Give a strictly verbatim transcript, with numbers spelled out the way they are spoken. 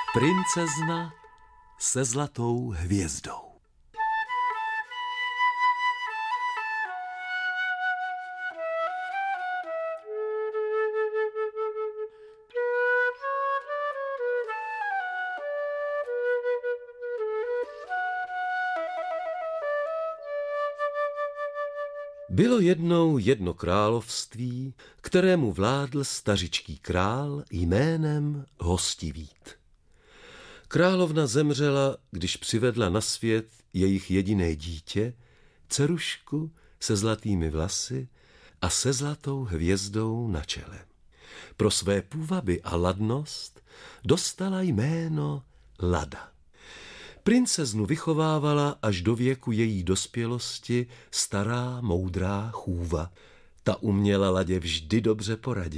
Princezna se zlatou hvězdou. Bylo jednou jedno království, kterému vládl stařičký král jménem Hostivít. Královna zemřela, když přivedla na svět jejich jediné dítě, dcerušku se zlatými vlasy a se zlatou hvězdou na čele. Pro své půvaby a ladnost dostala jméno Lada. Princeznu vychovávala až do věku její dospělosti stará moudrá chůva. Ta uměla Ladě vždy dobře poradit.